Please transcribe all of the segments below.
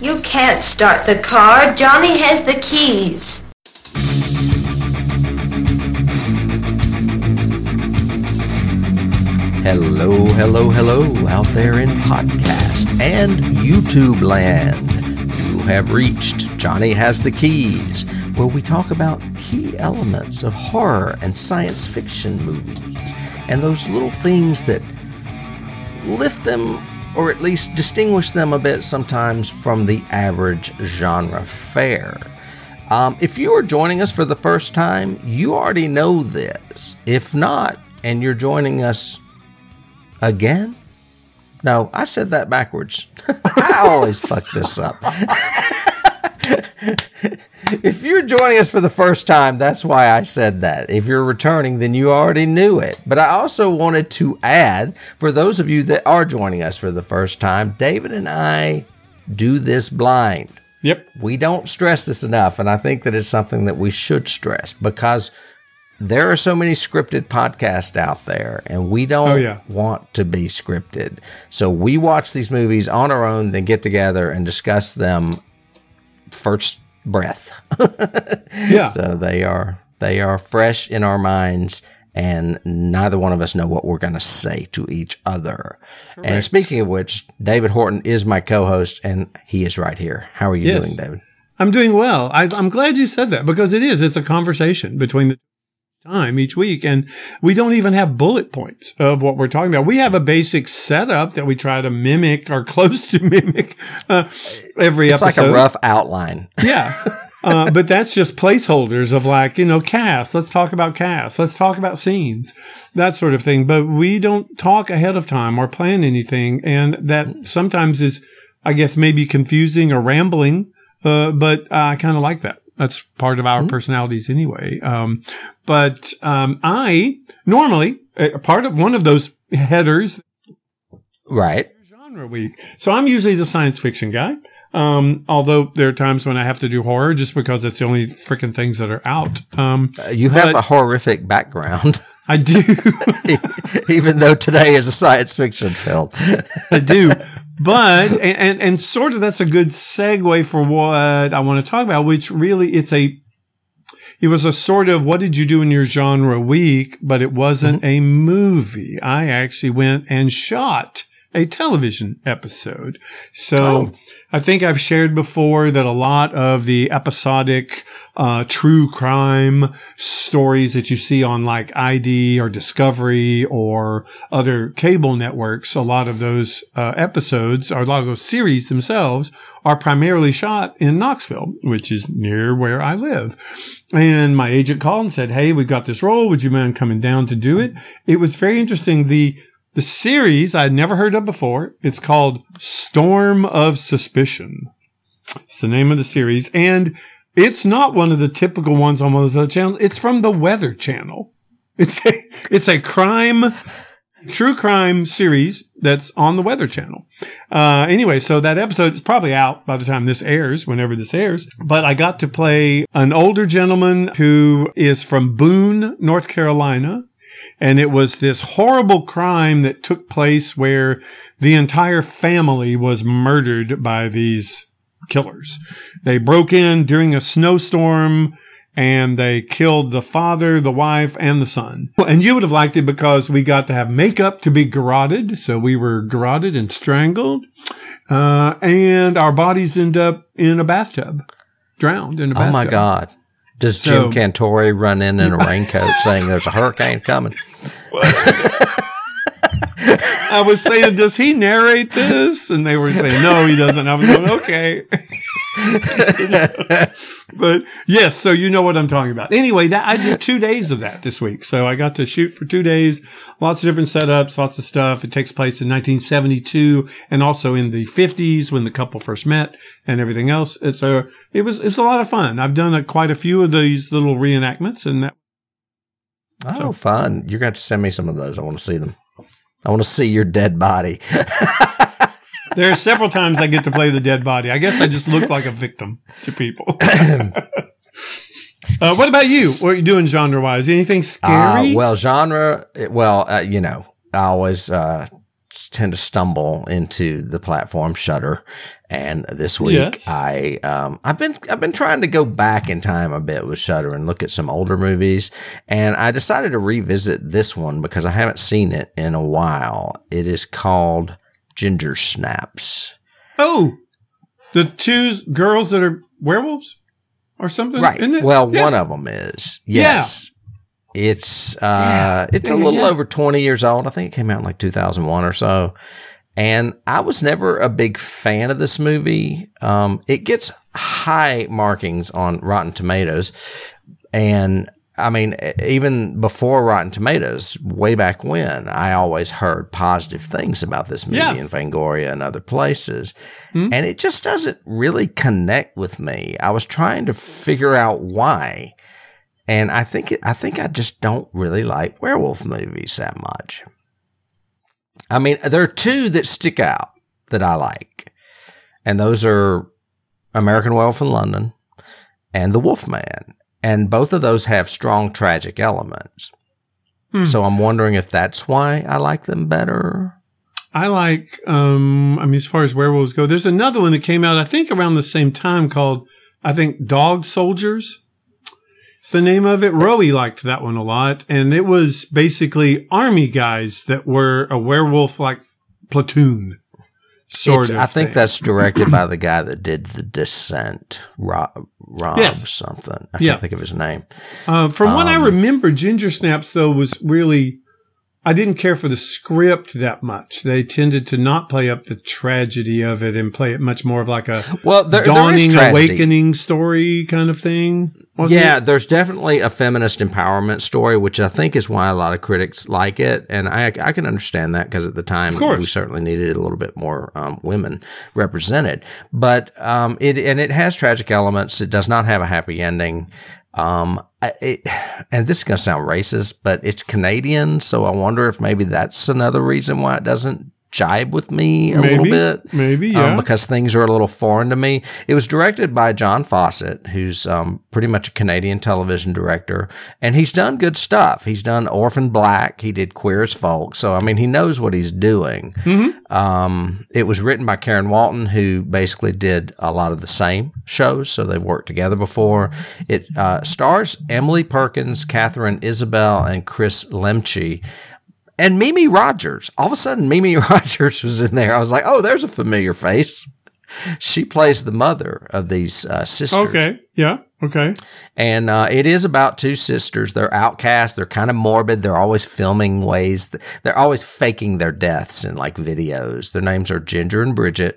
You can't start the car. Johnny has the keys. Hello out there in podcast and YouTube land. You have reached Johnny Has the Keys, where we talk about key elements of horror and science fiction movies and those little things that lift them or at least distinguish them a bit sometimes from the average genre fare. If you are joining us for the first time, you already know this. If not, and you're joining us again? No, I said that backwards. I always fuck this up. If you're joining us for the first time, that's why I said that. If you're returning, then you already knew it. But I also wanted to add, for those of you that are joining us for the first time, David and I do this blind. Yep. We don't stress this enough, and I think that it's something that we should stress because there are so many scripted podcasts out there, and we don't want to be scripted. So we watch these movies on our own, then get together and discuss them first breath. Yeah. So they are fresh in our minds, and neither one of us know what we're going to say to each other. Correct. And speaking of which, David Horton is my co-host, and he is right here. How are you doing, David? I'm doing well. I'm glad you said that because it's a conversation between the time each week, and we don't even have bullet points of what we're talking about. We have a basic setup that we try to mimic or close to mimic every episode. It's like a rough outline. Yeah. But that's just placeholders of cast. Let's talk about cast. Let's talk about scenes, that sort of thing. But we don't talk ahead of time or plan anything. And that sometimes is, I guess, maybe confusing or rambling. But I kind of like that. That's part of our personalities anyway. But I normally part of one of those headers, right? Genre week. So I'm usually the science fiction guy. Although there are times when I have to do horror just because it's the only freaking things that are out. You have a horrific background. I do. Even though today is a science fiction film. I do. But, and sort of that's a good segue for what I want to talk about, which really it was a sort of, what did you do in your genre week? But it wasn't a movie. I actually went and shot a television episode. So I think I've shared before that a lot of the episodic true crime stories that you see on like ID or Discovery or other cable networks, a lot of those episodes or a lot of those series themselves are primarily shot in Knoxville, which is near where I live. And my agent called and said, "Hey, we've got this role. Would you mind coming down to do it?" It was very interesting. The series I'd never heard of before. It's called Storm of Suspicion. It's the name of the series. And it's not one of the typical ones on one of those other channels. It's from the Weather Channel. It's a true crime series that's on the Weather Channel. Anyway, so that episode is probably out by the time this airs, whenever this airs. But I got to play an older gentleman who is from Boone, North Carolina. And it was this horrible crime that took place where the entire family was murdered by these killers. They broke in during a snowstorm and they killed the father, the wife, and the son. And you would have liked it because we got to have makeup to be garroted. So we were garroted and strangled. And our bodies end up in a bathtub, drowned in a bathtub. Oh my God. Does Jim Cantore run in a raincoat saying there's a hurricane coming? I was saying, does he narrate this? And they were saying, no, he doesn't. I was going, okay. But yes, so you know what I'm talking about. Anyway, I did 2 days of that this week. So I got to shoot for 2 days, lots of different setups, lots of stuff. It takes place in 1972 and also in the 50s when the couple first met and everything else. It's a lot of fun. I've done quite a few of these little reenactments and that. Oh, fun. You're going to send me some of those. I want to see them. I want to see your dead body. There are several times I get to play the dead body. I guess I just look like a victim to people. What about you? What are you doing genre-wise? Anything scary? Genre, I always tend to stumble into the platform Shudder, and this week I've been trying to go back in time a bit with Shudder and look at some older movies, and I decided to revisit this one because I haven't seen it in a while. It is called Ginger Snaps. Oh, the two girls that are werewolves or something, right? Isn't it? Well, one of them is. Yes. Yeah. It's a little over 20 years old. I think it came out in like 2001 or so. And I was never a big fan of this movie. It gets high markings on Rotten Tomatoes. And I mean, even before Rotten Tomatoes, way back when, I always heard positive things about this movie in Fangoria and other places. Mm-hmm. And it just doesn't really connect with me. I was trying to figure out why. And I think I just don't really like werewolf movies that much. I mean, there are two that stick out that I like. And those are American Werewolf in London and The Wolfman. And both of those have strong tragic elements. So I'm wondering if that's why I like them better. I like, as far as werewolves go, there's another one that came out, I think, around the same time called, Dog Soldiers. It's the name of it. Rowie liked that one a lot. And it was basically army guys that were a werewolf-like platoon. I think that's directed by the guy that did The Descent, Rob something. I can't think of his name. From what I remember, Ginger Snaps, though, was really... I didn't care for the script that much. They tended to not play up the tragedy of it and play it much more of like a dawning awakening story kind of thing. There's definitely a feminist empowerment story, which I think is why a lot of critics like it. And I can understand that because at the time we certainly needed a little bit more women represented. But it has tragic elements. It does not have a happy ending. And this is going to sound racist, but it's Canadian, so I wonder if maybe that's another reason why it doesn't jibe with me a little bit. Maybe, because things are a little foreign to me. It was directed by John Fawcett, who's pretty much a Canadian television director, and he's done good stuff. He's done Orphan Black. He did Queer as Folk. So, I mean, he knows what he's doing. Mm-hmm. It was written by Karen Walton, who basically did a lot of the same shows, so they've worked together before. It stars Emily Perkins, Catherine Isabel, and Chris Lemche. And Mimi Rogers. All of a sudden, Mimi Rogers was in there. I was like, oh, there's a familiar face. She plays the mother of these sisters. Okay. Yeah. Okay. And it is about two sisters. They're outcast. They're kind of morbid. They're always filming ways. They're always faking their deaths in like videos. Their names are Ginger and Bridget.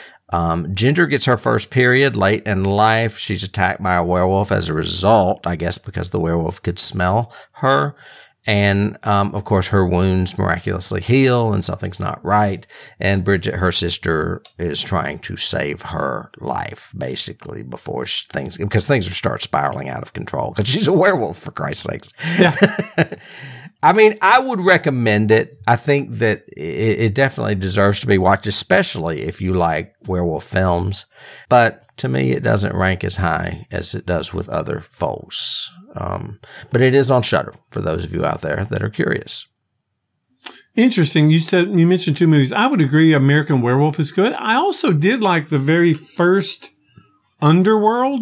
Ginger gets her first period late in life. She's attacked by a werewolf as a result, I guess, because the werewolf could smell her. And, of course, her wounds miraculously heal and something's not right. And Bridget, her sister, is trying to save her life, basically, because things start spiraling out of control because she's a werewolf, for Christ's sakes. Yeah. I mean, I would recommend it. I think that it definitely deserves to be watched, especially if you like werewolf films. But to me, it doesn't rank as high as it does with other folks. But it is on Shudder for those of you out there that are curious. Interesting. You mentioned two movies. I would agree. American Werewolf is good. I also did like the very first Underworld.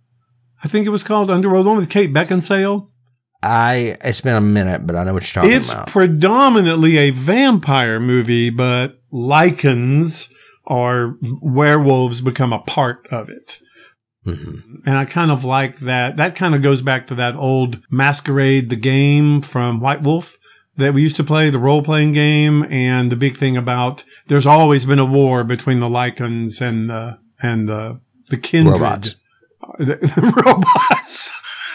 I think it was called Underworld, the one with Kate Beckinsale. It's been a minute, but I know what you're talking about. It's predominantly a vampire movie, but lichens or werewolves become a part of it. Mm-hmm. And I kind of like that. That kind of goes back to that old Masquerade, the game from White Wolf that we used to play, the role-playing game, and the big thing about there's always been a war between the lichens and the kindred. Robots. The robots.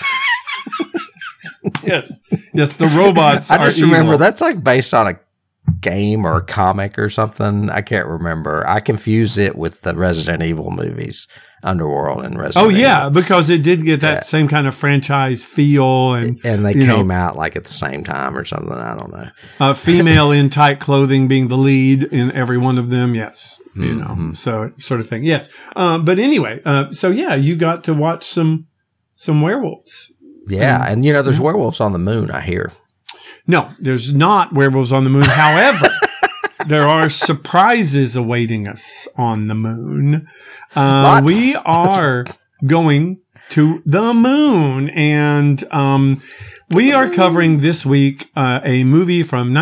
Yes, the robots I just are remember evil. That's like based on a game or a comic or something. I can't remember. I confuse it with the Resident Evil movies, Underworld and Resident Evil. Oh, yeah, because it did get that same kind of franchise feel. And they came out like at the same time or something. I don't know. Female in tight clothing being the lead in every one of them. Yes. So sort of thing. Yes. But anyway, you got to watch some werewolves. Yeah. And there's werewolves on the moon, I hear. No, there's not werewolves on the moon. However, there are surprises awaiting us on the moon. Lots. We are going to the moon, and we are covering this week a movie from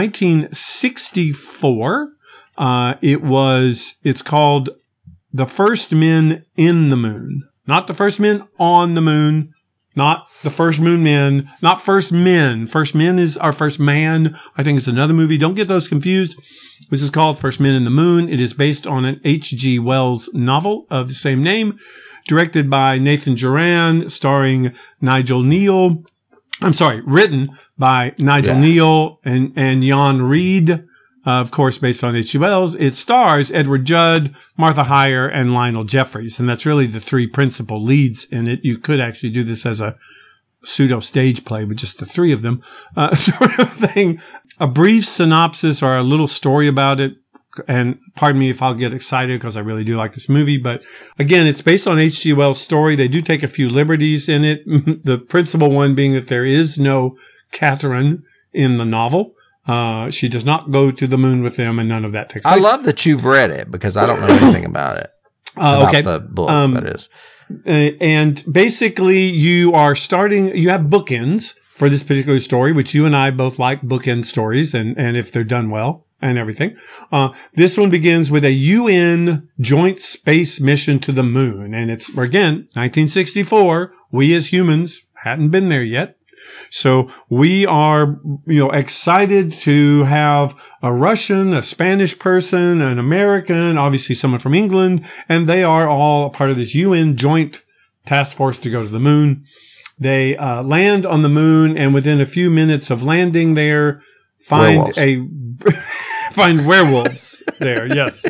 1964. It's called The First Men in the Moon. Not The First Men on the Moon. Not The First Moon Men. Not First Men. First Men is our First Man. I think it's another movie. Don't get those confused. This is called First Men in the Moon. It is based on an H.G. Wells novel of the same name, directed by Nathan Joran, starring Nigel Neal. Written by Nigel Neal and Jan Reed. Of course, based on H.G. Wells. It stars Edward Judd, Martha Heyer, and Lionel Jeffries. And that's really the three principal leads in it. You could actually do this as a pseudo stage play with just the three of them, sort of thing. A brief synopsis or a little story about it. And pardon me if I'll get excited because I really do like this movie. But again, it's based on H.G. Wells' story. They do take a few liberties in it. The principal one being that there is no Catherine in the novel. She does not go to the moon with them, and none of that takes place. I love that you've read it because I don't know anything about it. Okay. The book, that is. And basically, you have bookends for this particular story, which you and I both like bookend stories, and if they're done well and everything. This one begins with a UN joint space mission to the moon. And it's, again, 1964. We as humans hadn't been there yet. So we are, excited to have a Russian, a Spanish person, an American, obviously someone from England, and they are all a part of this UN joint task force to go to the moon. They land on the moon, and within a few minutes of landing there, find werewolves there. Yes.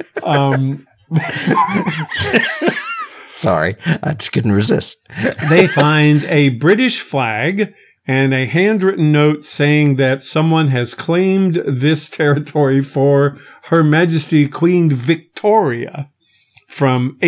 Sorry, I just couldn't resist. They find a British flag and a handwritten note saying that someone has claimed this territory for Her Majesty Queen Victoria from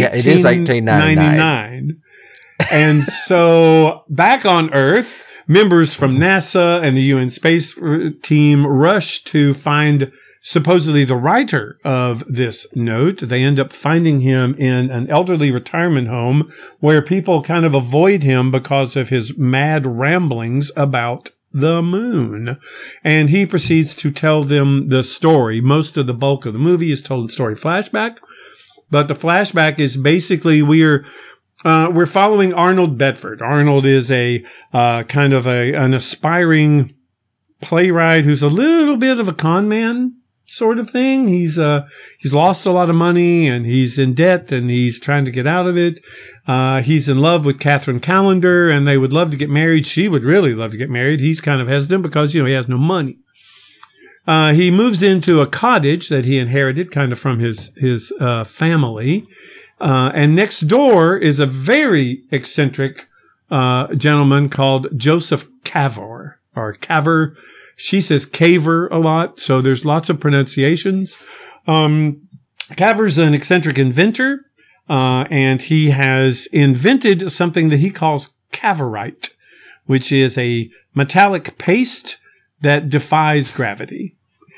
1899. And so back on Earth, members from NASA and the UN space team rush to find supposedly the writer of this note. They end up finding him in an elderly retirement home where people kind of avoid him because of his mad ramblings about the moon. And he proceeds to tell them the story. Most of the bulk of the movie is told in story flashback, but the flashback is basically we're following Arnold Bedford. Arnold is a kind of an aspiring playwright who's a little bit of a con man sort of thing. He's lost a lot of money and he's in debt and he's trying to get out of it. He's in love with Catherine Callender and they would love to get married. She would really love to get married. He's kind of hesitant because, he has no money. He moves into a cottage that he inherited kind of from his family. And next door is a very eccentric, gentleman called Joseph Cavor or Caver. She says Caver a lot, so there's lots of pronunciations. Caver's an eccentric inventor, and he has invented something that he calls Cavorite, which is a metallic paste that defies gravity.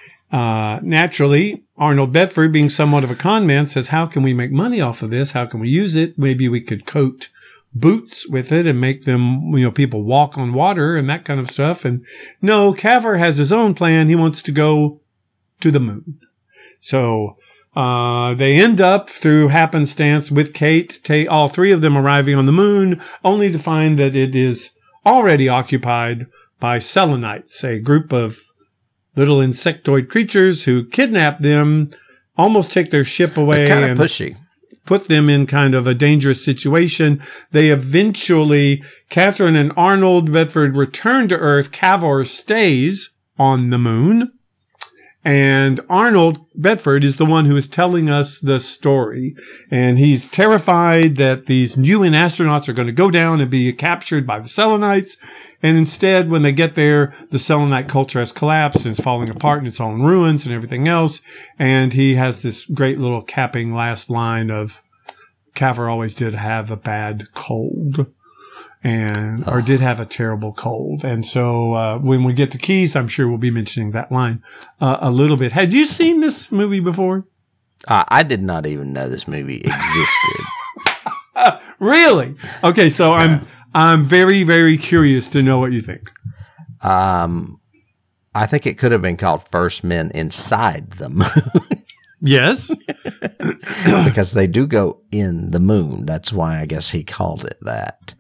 Naturally, Arnold Bedford, being somewhat of a con man, says, how can we make money off of this? How can we use it? Maybe we could coat boots with it and make them, people walk on water and that kind of stuff. And no, Cavor has his own plan. He wants to go to the moon. So, they end up through happenstance with Kate, all three of them arriving on the moon, only to find that it is already occupied by Selenites, a group of little insectoid creatures who kidnap them, almost take their ship away. They're kind of pushy. Put them in kind of a dangerous situation. They eventually, Catherine and Arnold Bedford return to Earth. Cavor stays on the moon. And Arnold Bedford is the one who is telling us the story. And he's terrified that these UN astronauts are going to go down and be captured by the Selenites. And instead, when they get there, the Selenite culture has collapsed and it's falling apart and it's all in ruins and everything else. And he has this great little capping last line of, Cavor always did have a bad cold. or did have a terrible cold. And so when we get to Keys, I'm sure we'll be mentioning that line a little bit. Had you seen this movie before? I did not even know this movie existed. Really? Okay, so I'm very, very curious to know what you think. I think it could have been called First Men Inside the Moon. Yes. Because they do go in the moon. That's why I guess he called it that.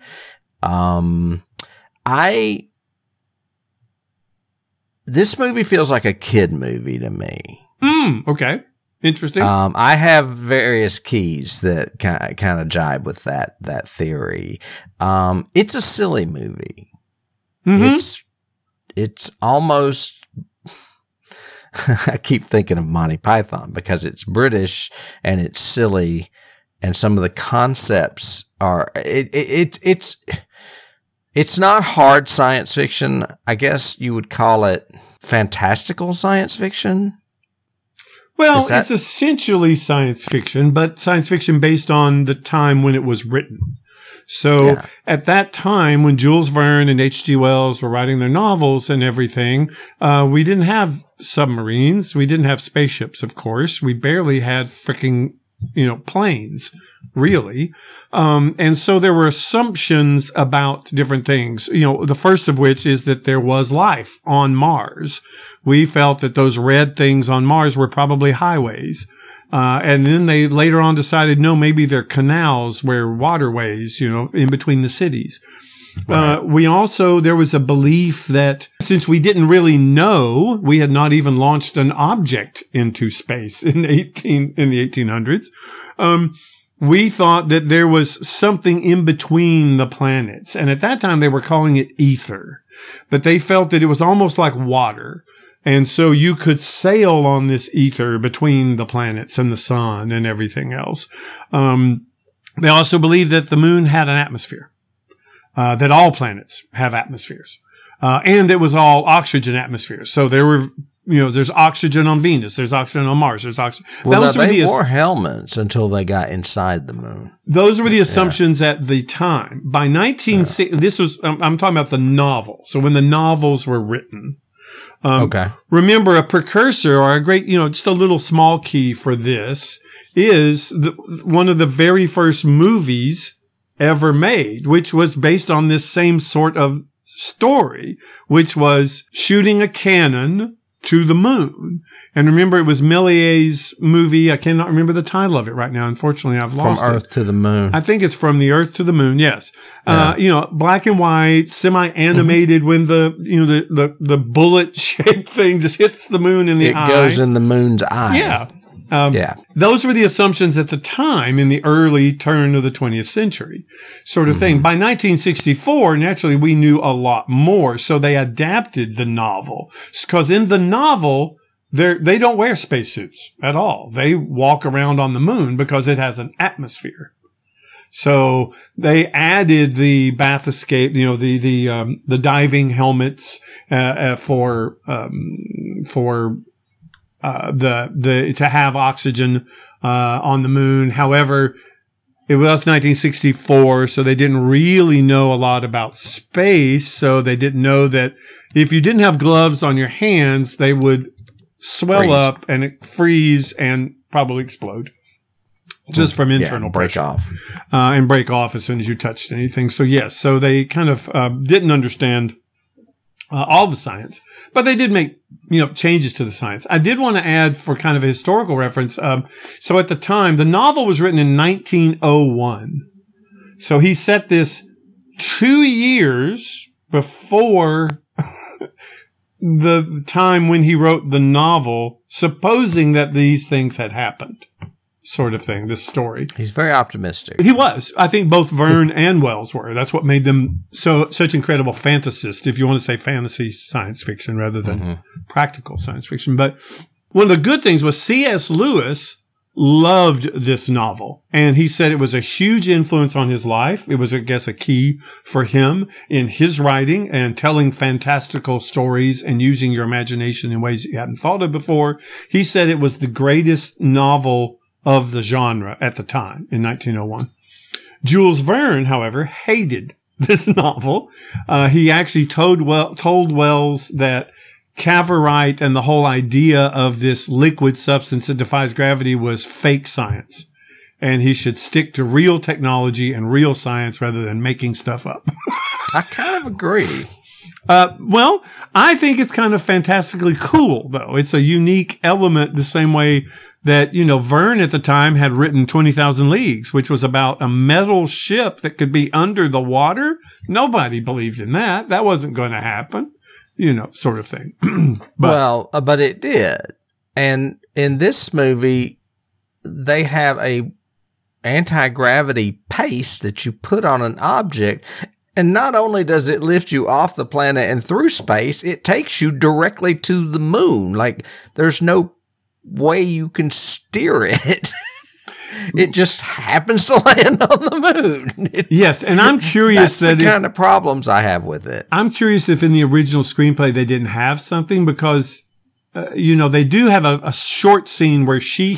This movie feels like a kid movie to me. Okay. Interesting. I have various keys that kind of jibe with that theory. It's a silly movie. Mm-hmm. It's almost, I keep thinking of Monty Python because it's British and it's silly, and some of the concepts are, it's not hard science fiction. I guess you would call it fantastical science fiction. Well, it's essentially science fiction, but science fiction based on the time when it was written. So at that time, when Jules Verne and H.G. Wells were writing their novels and everything, we didn't have submarines. We didn't have spaceships, of course. We barely had freaking, planes, really. And so there were assumptions about different things. The first of which is that there was life on Mars. We felt that those red things on Mars were probably highways. And then they later on decided, no, maybe they're canals where waterways, in between the cities. Right. There was a belief that since we didn't really know, we had not even launched an object into space in the 1800s. We thought that there was something in between the planets. And at that time, they were calling it ether, but they felt that it was almost like water. And so you could sail on this ether between the planets and the sun and everything else. They also believed that the moon had an atmosphere, that all planets have atmospheres, and it was all oxygen atmospheres. So there were, there's oxygen on Venus, there's oxygen on Mars, there's oxygen. Well, they wore helmets until they got inside the moon. Those were the assumptions at the time. By 1960, I'm talking about the novel. So when the novels were written. Remember, a precursor or a great, just a little small key for this is one of the very first movies ever made, which was based on this same sort of story, which was shooting a cannon to the moon. And remember, it was Méliès's movie. I cannot remember the title of it right now. Unfortunately, I've lost it. From Earth to the Moon. I think it's From the Earth to the Moon. Yes. Yeah. Black and white, semi-animated, when the bullet-shaped thing just hits the moon in the eye. It goes in the moon's eye. Yeah. Those were the assumptions at the time in the early turn of the 20th century sort of thing. By 1964, naturally, we knew a lot more. So they adapted the novel because in the novel, they don't wear spacesuits at all. They walk around on the moon because it has an atmosphere. So they added the bath escape, the diving helmets, for to have oxygen on the moon. However, it was 1964, so they didn't really know a lot about space. So they didn't know that if you didn't have gloves on your hands, they would swell up and freeze and probably explode just from internal pressure. And break off as soon as you touched anything. So yes, so they kind of didn't understand all the science, but they did make, changes to the science. I did want to add for kind of a historical reference. So at the time, the novel was written in 1901. So he set this 2 years before the time when he wrote the novel, supposing that these things had happened. Sort of thing, this story. He's very optimistic. He was. I think both Verne and Wells were. That's what made them such incredible fantasists, if you want to say fantasy science fiction rather than practical science fiction. But one of the good things was C.S. Lewis loved this novel. And he said it was a huge influence on his life. It was, I guess, a key for him in his writing and telling fantastical stories and using your imagination in ways you hadn't thought of before. He said it was the greatest novel of the genre at the time in 1901. Jules Verne, however, hated this novel. He actually told Wells that Cavorite and the whole idea of this liquid substance that defies gravity was fake science. And he should stick to real technology and real science rather than making stuff up. I kind of agree. Well, I think it's kind of fantastically cool, though. It's a unique element the same way that, Verne at the time had written 20,000 Leagues, which was about a metal ship that could be under the water. Nobody believed in that. That wasn't going to happen, sort of thing. But it did. And in this movie, they have a anti-gravity paste that you put on an object. And not only does it lift you off the planet and through space, it takes you directly to the moon. Like, there's no way you can steer it. It just happens to land on the moon. Yes, and I'm curious that's the kind of problems I have with it. I'm curious if in the original screenplay they didn't have something because, they do have a short scene where she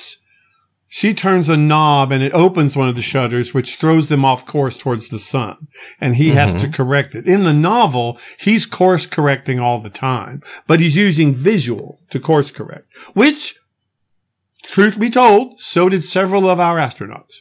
turns a knob and it opens one of the shutters, which throws them off course towards the sun. And he has to correct it. In the novel, he's course correcting all the time, but he's using visual to course correct, which, truth be told, so did several of our astronauts.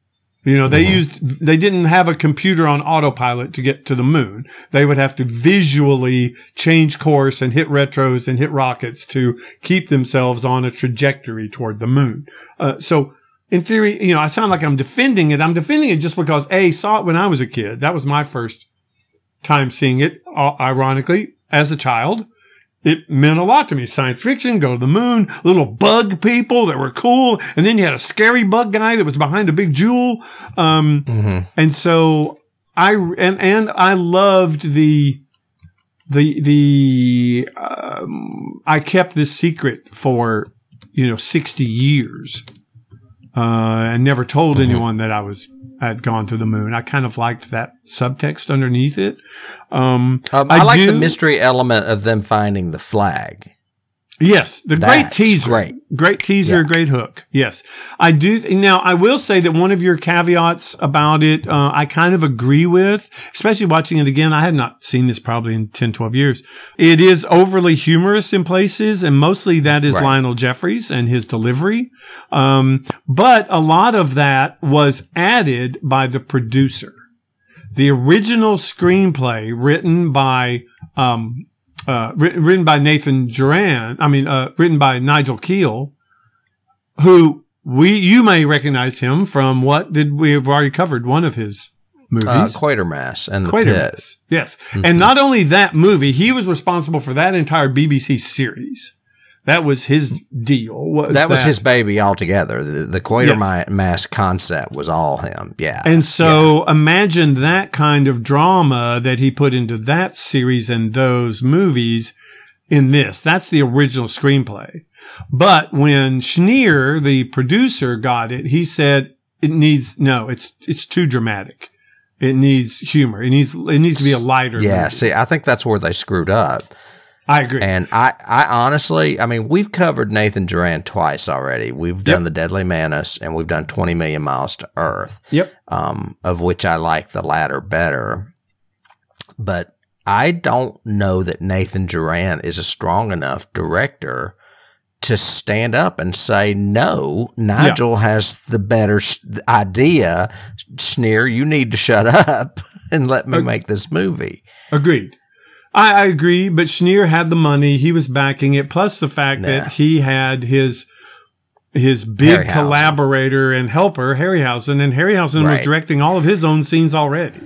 They didn't have a computer on autopilot to get to the moon. They would have to visually change course and hit retros and hit rockets to keep themselves on a trajectory toward the moon. So in theory, I sound like I'm defending it. I'm defending it just because saw it when I was a kid. That was my first time seeing it, ironically, as a child. It meant a lot to me. Science fiction, go to the moon, little bug people that were cool. And then you had a scary bug guy that was behind a big jewel. And so I loved I kept this secret for, 60 years, and never told anyone that I had gone to the moon. I kind of liked that subtext underneath it. I like the mystery element of them finding the flag. Yes, great teaser. Great teaser, Yeah. Great hook. Yes. I do. Now, I will say that one of your caveats about it, I kind of agree with, especially watching it again. I had not seen this probably in 10, 12 years. It is overly humorous in places, and mostly that is Lionel Jeffries and his delivery. But a lot of that was added by the producer. The original screenplay written by Nathan Duran, written by Nigel Keel, who you may recognize him from we've already covered one of his movies. Quatermass and the Pit. Yes. And not only that movie, he was responsible for that entire BBC series. That was his deal. That was his baby altogether. The Quatermass concept was all him. Yeah. And so imagine that kind of drama that he put into that series and those movies in this. That's the original screenplay. But when Schneer, the producer, got it, he said it's too dramatic. It needs humor. It needs to be a lighter movie. See, I think that's where they screwed up. I agree. And I honestly, we've covered Nathan Duran twice already. We've done The Deadly Menace and we've done 20 Million Miles to Earth. Yep. Of which I like the latter better. But I don't know that Nathan Duran is a strong enough director to stand up and say, no, Nigel has the better idea. Schneer, you need to shut up and let me make this movie. Agreed. I agree, but Schneer had the money. He was backing it. Plus the fact that he had his big collaborator and helper, Harryhausen, and Harryhausen was directing all of his own scenes already.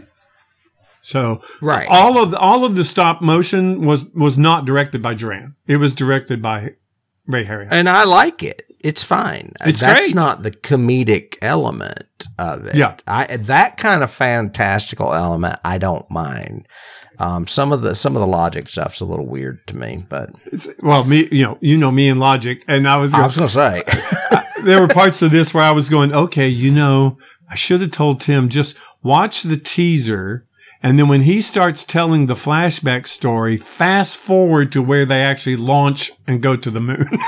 So all of the stop motion was not directed by Duran. It was directed by Ray Harryhausen. And I like it. It's fine. That's great. Not the comedic element of it. Yeah. That kind of fantastical element, I don't mind. Some of the logic stuff's a little weird to me, but me, me and logic, and I was going to say there were parts of this where I was going, okay, I should have told Tim just watch the teaser, and then when he starts telling the flashback story, fast forward to where they actually launch and go to the moon.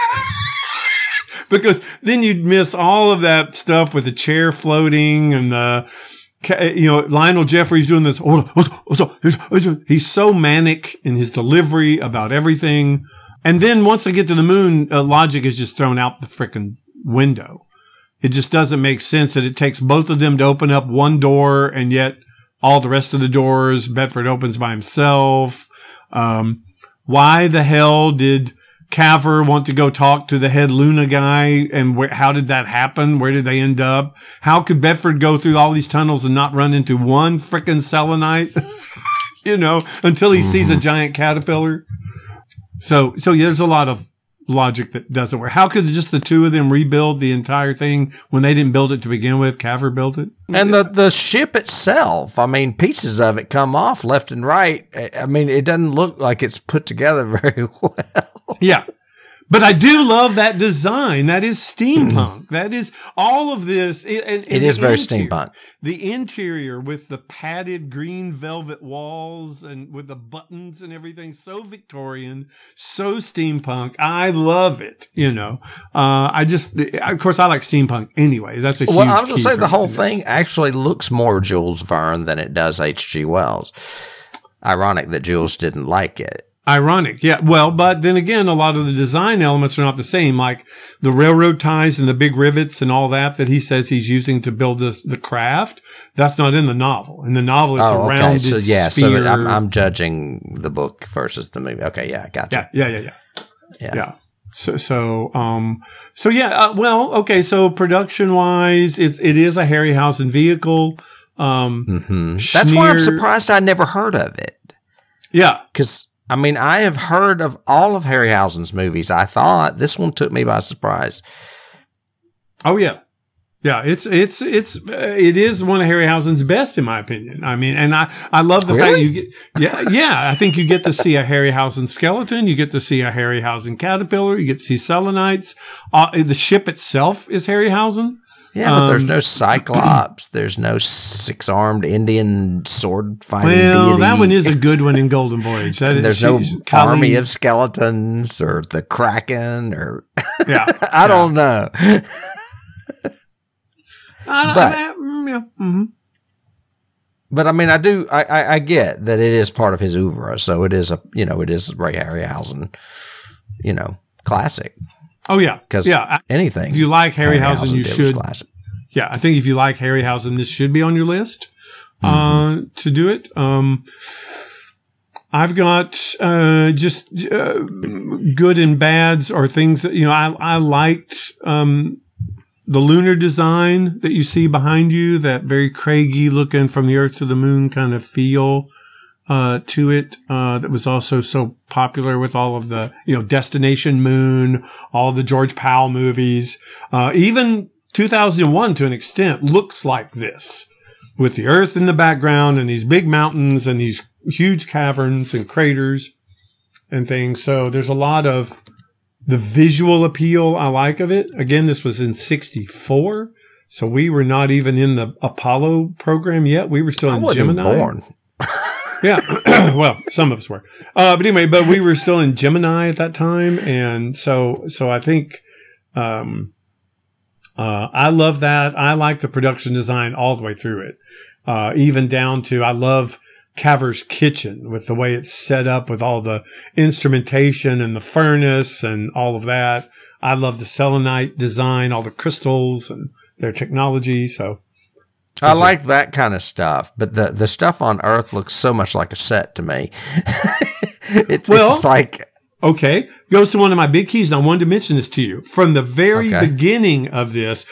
Because then you'd miss all of that stuff with the chair floating and Lionel Jeffries doing this. He's so manic in his delivery about everything. And then once they get to the moon, logic is just thrown out the frickin' window. It just doesn't make sense that it takes both of them to open up one door, and yet all the rest of the doors Bedford opens by himself. Why the hell did Caver want to go talk to the head Luna guy, and how did that happen? Where did they end up? How could Bedford go through all these tunnels and not run into one frickin' selenite? Until he sees a giant caterpillar. So yeah, there's a lot of logic that doesn't work. How could just the two of them rebuild the entire thing when they didn't build it to begin with? Caver built it. And the ship itself, I mean, pieces of it come off left and right. I mean, it doesn't look like it's put together very well. Yeah. But I do love that design. That is steampunk. That is all of this. It is very steampunk. The interior with the padded green velvet walls and with the buttons and everything. So Victorian, so steampunk. I love it. Of course, I like steampunk anyway. That's a huge Well, I was going to say the whole this. thing actually looks more Jules Verne than it does H.G. Wells. Ironic that Jules didn't like it. Ironic, yeah. Well, but then again, a lot of the design elements are not the same, like the railroad ties and the big rivets and all that he says he's using to build the craft. That's not in the novel. In the novel, it's a rounded sphere. So I'm judging the book versus the movie. Okay, yeah, gotcha. Yeah. So production wise, it is a Harryhausen vehicle. That's why I'm surprised I never heard of it. Yeah. Because I mean, I have heard of all of Harryhausen's movies. I thought this one took me by surprise. Oh yeah, yeah. It is one of Harryhausen's best, in my opinion. I mean, and I love the fact you get I think you get to see a Harryhausen skeleton, you get to see a Harryhausen caterpillar, you get to see selenites. The ship itself is Harryhausen. Yeah, but there's no Cyclops. There's no six-armed Indian sword-fighting deity. That one is a good one in Golden Voyage. There's no army of skeletons or the Kraken or... Yeah. I don't know. But I mean, I get that it is part of his oeuvre. So it is it is Ray Harryhausen, classic. Oh yeah, because anything. If you like Harryhausen, you should. Classic. Yeah, I think if you like Harryhausen, this should be on your list to do it. I've got just good and bads or things that I liked. The lunar design that you see behind you, that very craggy looking from the Earth to the Moon kind of feel to it, that was also so popular with all of the, Destination Moon, all the George Powell movies. Even 2001 to an extent looks like this, with the Earth in the background and these big mountains and these huge caverns and craters and things. So there's a lot of the visual appeal I like of it. Again, this was in 1964. So we were not even in the Apollo program yet. We were still in Gemini. Born. Yeah. Well, some of us were. But anyway, we were still in Gemini at that time. And so I think, I love that. I like the production design all the way through it. Even down to, I love Caver's kitchen with the way it's set up with all the instrumentation and the furnace and all of that. I love the selenite design, all the crystals and their technology. So I like that kind of stuff, but the stuff on Earth looks so much like a set to me. It's like... Okay. Goes to one of my big keys, and I wanted to mention this to you. From the very beginning of this,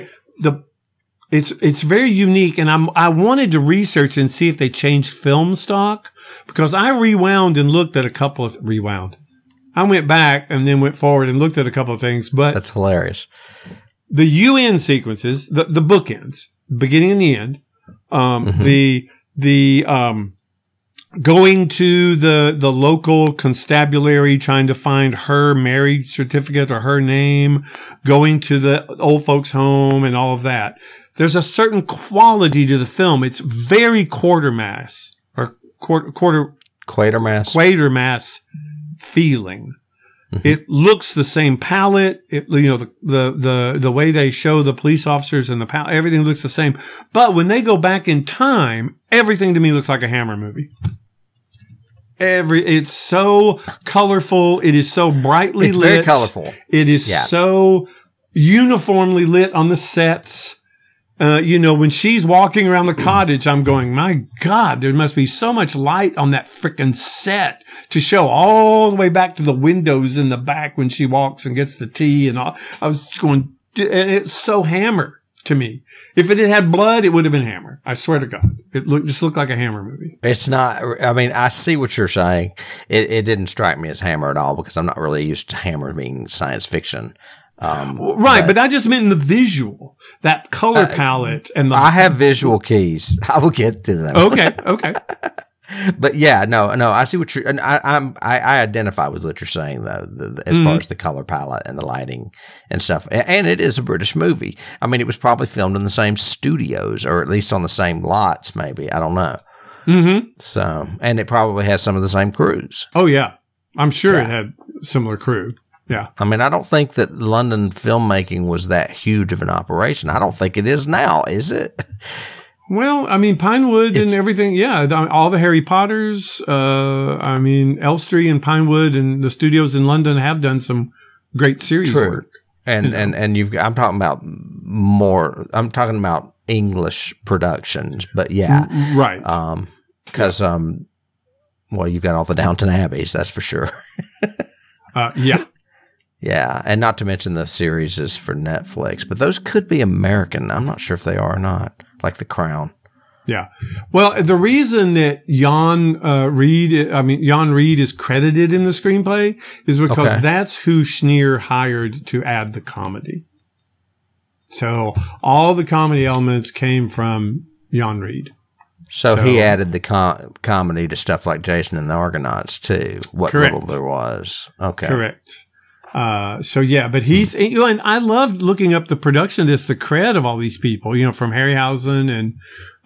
it's very unique, and I wanted to research and see if they changed film stock, because I rewound and looked at a couple of... I went back and then went forward and looked at a couple of things, but... That's hilarious. The UN sequences, the bookends, beginning and the end, the going to the local constabulary, trying to find her marriage certificate or her name, going to the old folks' home and all of that. There's a certain quality to the film. It's very Quatermass feeling. It looks the same palette. The way they show the police officers and the palette, everything looks the same. But when they go back in time, everything to me looks like a Hammer movie. It's so colorful. It is so brightly lit. It's very colorful. It is so uniformly lit on the sets. When she's walking around the cottage, I'm going, my God, there must be so much light on that frickin' set to show all the way back to the windows in the back when she walks and gets the tea and all. I was going, and it's so Hammer to me. If it had had blood, it would have been Hammer. I swear to God. It just looked like a Hammer movie. It's not, I mean, I see what you're saying. It didn't strike me as Hammer at all because I'm not really used to Hammer being science fiction. But I just meant in the visual, that color palette and I have visual keys. I will get to them. Okay. But yeah, no, I see what you're, and I identify with what you're saying though, as far as the color palette and the lighting and stuff. And it is a British movie. I mean, it was probably filmed in the same studios or at least on the same lots, maybe. I don't know. Mm-hmm. So, and it probably has some of the same crews. Oh yeah. I'm sure it had similar crew. Yeah. I mean, I don't think that London filmmaking was that huge of an operation. I don't think it is now, is it? Well, I mean, Pinewood and everything. Yeah. All the Harry Potters. Elstree and Pinewood and the studios in London have done some great series work. And I'm talking about English productions, but yeah. Right. Because, you've got all the Downton Abbeys, that's for sure. Yeah. Yeah, and not to mention the series is for Netflix, but those could be American. I'm not sure if they are or not, like The Crown. Yeah. Well, the reason that Jan Reed is credited in the screenplay is because that's who Schneer hired to add the comedy. So all the comedy elements came from Jan Reed. So he added the comedy to stuff like Jason and the Argonauts too. What little there was. Okay. Correct. But he's, and I loved looking up the production of this, the cred of all these people, from Harryhausen and,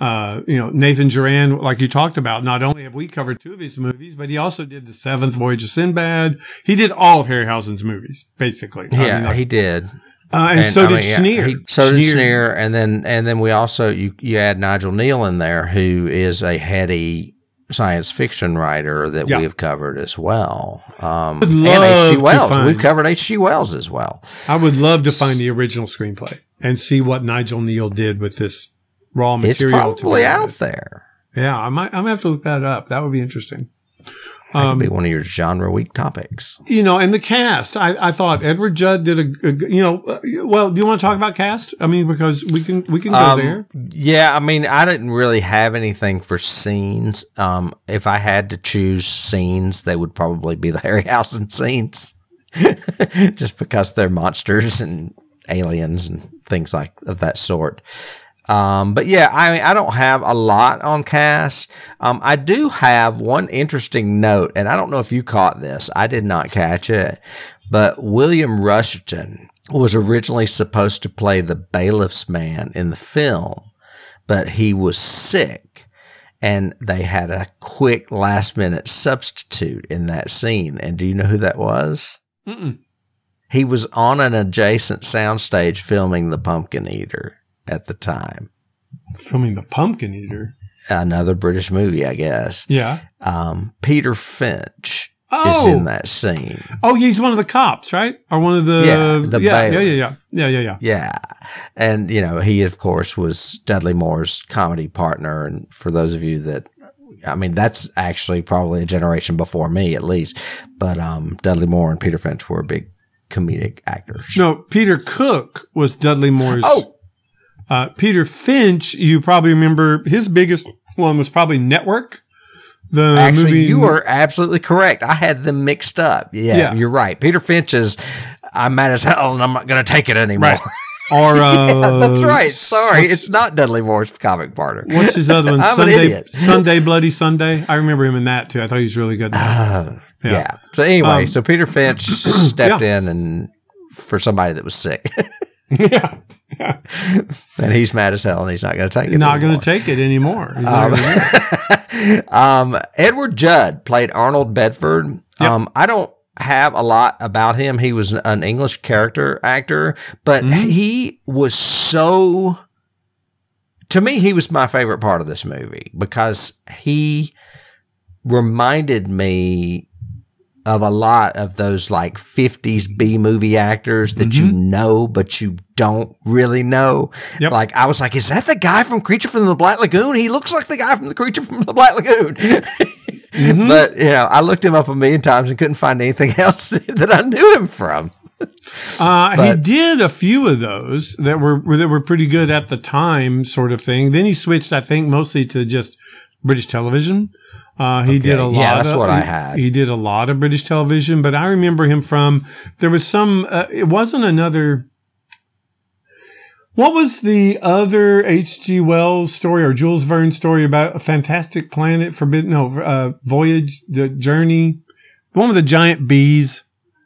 Nathan Duran, like you talked about. Not only have we covered 2 of his movies, but he also did The Seventh Voyage of Sinbad. He did all of Harryhausen's movies, basically. Yeah, he did. So did Schneer. So did Schneer. And then we also, you add Nigel Neal in there, who is a heady science fiction writer that we have covered as well. And H.G. Wells. We've covered H.G. Wells as well. I would love to find the original screenplay and see what Nigel Neal did with this raw material. It's probably out there. Yeah, I'm gonna have to look that up. That would be interesting. That could be one of your genre week topics. And the cast, I thought Edward Judd did do you want to talk about cast? I mean, because we can go there. Yeah. I mean, I didn't really have anything for scenes. If I had to choose scenes, they would probably be the Harryhausen scenes just because they're monsters and aliens and things of that sort. But yeah, I mean, I don't have a lot on cast. I do have one interesting note, and I don't know if you caught this. I did not catch it, but William Rushton was originally supposed to play the bailiff's man in the film, but he was sick, and they had a quick last-minute substitute in that scene. And do you know who that was? Mm-mm. He was on an adjacent soundstage filming The Pumpkin Eater at the time. Filming The Pumpkin Eater? Another British movie, I guess. Yeah. Peter Finch is in that scene. Oh, he's one of the cops, right? Or one of the... Yeah. Yeah. And, he, of course, was Dudley Moore's comedy partner. And for those of you that... I mean, that's actually probably a generation before me, at least. But Dudley Moore and Peter Finch were big comedic actors. No, Peter Cook was Dudley Moore's... Peter Finch, you probably remember his biggest one was probably Network. Actually, movie. You are absolutely correct. I had them mixed up. Yeah, you're right. Peter Finch is, I'm mad as hell and I'm not going to take it anymore. Right. Or, that's right. Sorry. It's not Dudley Moore's comic partner. What's his other one? I'm an idiot. Sunday, Bloody Sunday. I remember him in that too. I thought he was really good. Yeah. So anyway, so Peter Finch stepped in and for somebody that was sick. Yeah. And he's mad as hell and he's not going to take it. Not going to take it anymore. Edward Judd played Arnold Bedford. Yep. I have a lot about him. He was an English character actor, but he was so, to me, he was my favorite part of this movie because he reminded me of a lot of those like 50s B-movie actors that you know, but you don't really know. Yep. Like, I was like, is that the guy from Creature from the Black Lagoon? He looks like the guy from the Creature from the Black Lagoon. But, you know, I looked him up a million times and couldn't find anything else that I knew him from. He did a few of those that were pretty good at the time, sort of thing. Then he switched, I think, mostly to just British television. He did a lot. Yeah, that's what I had. He did a lot of British television, but I remember him from, there was some, it wasn't another, what was the other H.G. Wells story or Jules Verne story about a fantastic planet, Voyage, the Journey, the one with the giant bees,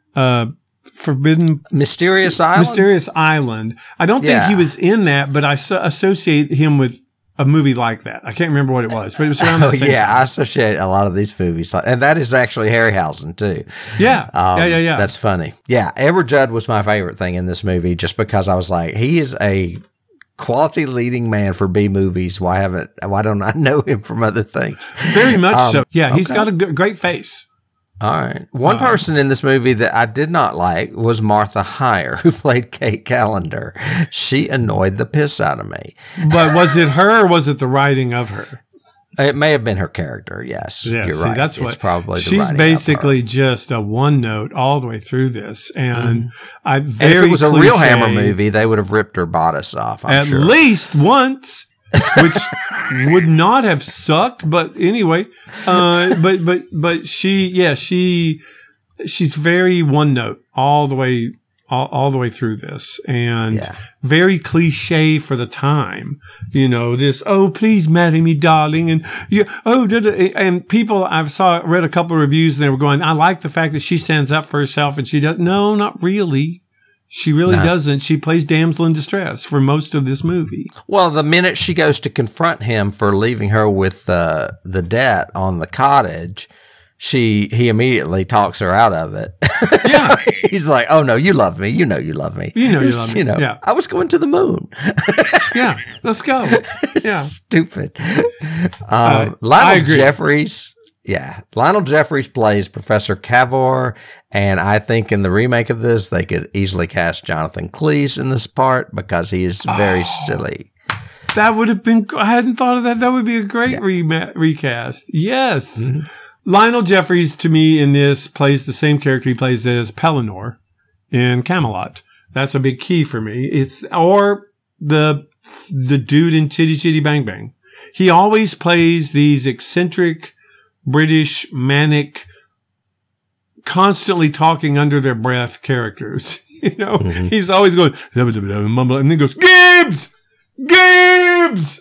Mysterious Island? Mysterious Island. I don't think he was in that, but I associate him with a movie like that. I can't remember what it was, but it was around the same time. I associate a lot of these movies, and that is actually Harryhausen too. Yeah, yeah. That's funny. Yeah, Edward Judd was my favorite thing in this movie, just because I was like, he is a quality leading man for B movies. Why don't I know him from other things? Very much so. Yeah, he's got a great face. All right. One person in this movie that I did not like was Martha Heyer, who played Kate Callender. She annoyed the piss out of me. But was it her or was it the writing of her? It may have been her character. Yes, you're right. That's it's probably the she's writing basically of her. Just a one note all the way through this, and if it was a real Hammer movie, they would have ripped her bodice off. I'm sure. At least once. Which would not have sucked, but anyway, but she's very one note all the way through this, and very cliche for the time. You know, this, oh, please marry me, darling, and and people read a couple of reviews and they were going, I like the fact that she stands up for herself, and she does. No, not really. She really doesn't. She plays damsel in distress for most of this movie. Well, the minute she goes to confront him for leaving her with the debt on the cottage, he immediately talks her out of it. Yeah. He's like, oh, no, you love me. You know you love me. You love me. Yeah. I was going to the moon. Yeah, let's go. Yeah. Stupid. Lionel Jeffries. Yeah. Lionel Jeffries plays Professor Cavor, and I think in the remake of this, they could easily cast Jonathan Cleese in this part because he is very silly. That would have been, I hadn't thought of that. That would be a great recast. Yes. Mm-hmm. Lionel Jeffries, to me, in this, plays the same character he plays as Pellinor in Camelot. That's a big key for me. Or the dude in Chitty Chitty Bang Bang. He always plays these eccentric, British, manic, constantly talking under their breath characters. You know, he's always going, mumbling, and then he goes, Gibbs! Gibbs!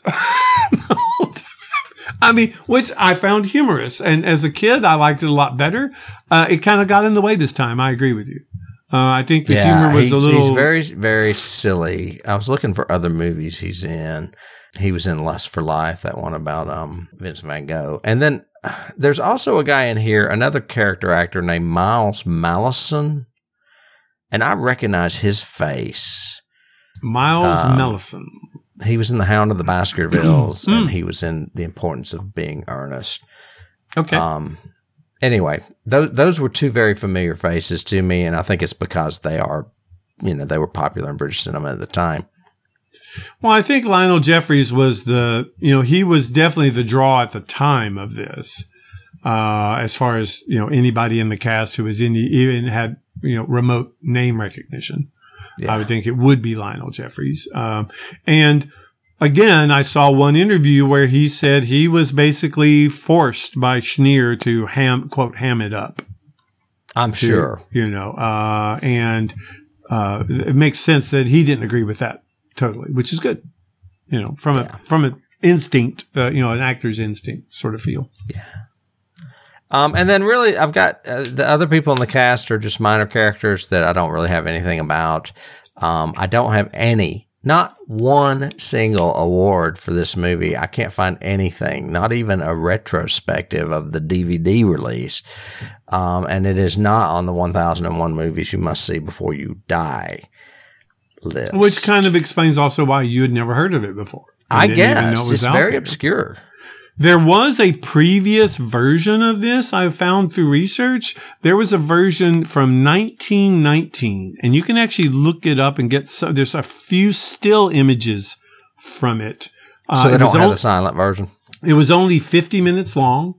I mean, which I found humorous. And as a kid, I liked it a lot better. It kind of got in the way this time. I agree with you. I think the humor was a little... He's very, very silly. I was looking for other movies he's in. He was in Lust for Life, that one about Vince Van Gogh. And then there's also a guy in here, another character actor named Miles Malleson, and I recognize his face. Miles Malleson. He was in The Hound of the Baskervilles, and he was in The Importance of Being Earnest. Okay. Anyway, those were two very familiar faces to me, and I think it's because they were popular in British cinema at the time. Well, I think Lionel Jeffries was he was definitely the draw at the time of this, as far as, anybody in the cast who was even had, remote name recognition. Yeah. I would think it would be Lionel Jeffries. And again, I saw one interview where he said he was basically forced by Schneer to quote, ham it up. I'm sure. And it makes sense that he didn't agree with that. Totally, which is good, from an instinct, an actor's instinct sort of feel. Yeah. And then really, I've got the other people in the cast are just minor characters that I don't really have anything about. I don't have any Not one single award for this movie. I can't find anything, not even a retrospective of the DVD release. And it is not on the 1001 movies you must see before you die list. Which kind of explains also why you had never heard of it before. I guess. It's very obscure. There was a previous version of this I found through research. There was a version from 1919, and you can actually look it up and get there's a few still images from it. So they don't have the silent version? It was only 50 minutes long.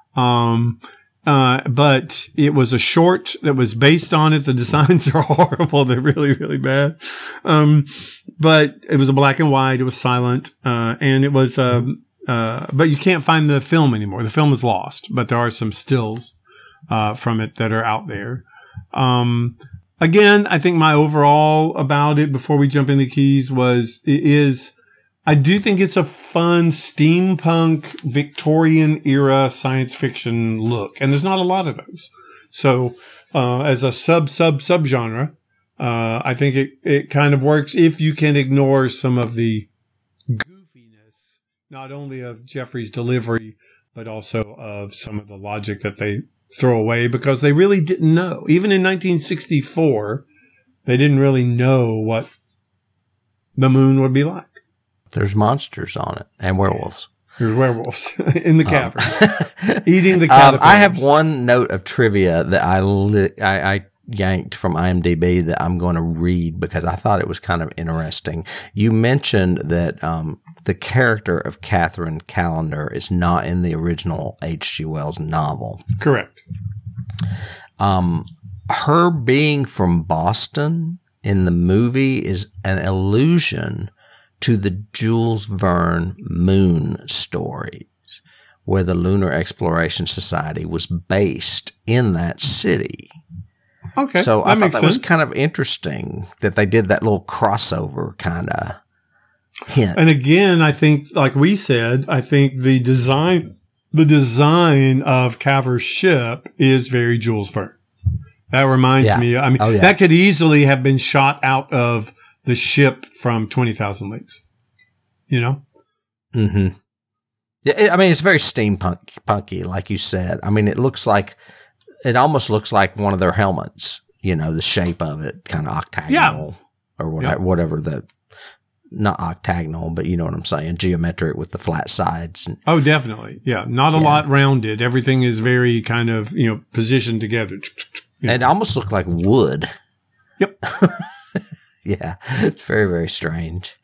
But it was a short that was based on it. The designs are horrible. They're really, really bad. But it was a black and white. It was silent. And it was, but you can't find the film anymore. The film is lost, but there are some stills, from it that are out there. Again, I think my overall about it before we jump into keys I do think it's a fun steampunk Victorian era science fiction look. And there's not a lot of those. So, as a subgenre, I think it kind of works if you can ignore some of the goofiness, not only of Jeffrey's delivery, but also of some of the logic that they throw away because they really didn't know. Even in 1964, they didn't really know what the moon would be like. There's monsters on it and werewolves. There's werewolves in the caverns eating the caterpillars. I have one note of trivia that I yanked from IMDb that I'm going to read because I thought it was kind of interesting. You mentioned that the character of Catherine Callender is not in the original H.G. Wells novel. Correct. Her being from Boston in the movie is an allusion to the Jules Verne moon stories, where the Lunar Exploration Society was based in that city. Okay, so I thought that was kind of interesting that they did that little crossover kind of hint. And again, I think, like we said, I think the design of Caver's ship is very Jules Verne. That reminds me. I mean, that could easily have been shot out of the ship from 20,000 Leagues, you know? Mm-hmm. Yeah, I mean, it's very steampunky, like you said. I mean, it almost looks like one of their helmets, you know, the shape of it, kind of octagonal or whatever not octagonal, but you know what I'm saying, geometric with the flat sides. Oh, definitely. Yeah. Not a lot rounded. Everything is very kind of, you know, positioned together. And it almost looked like wood. Yep. Yeah, it's very, very strange.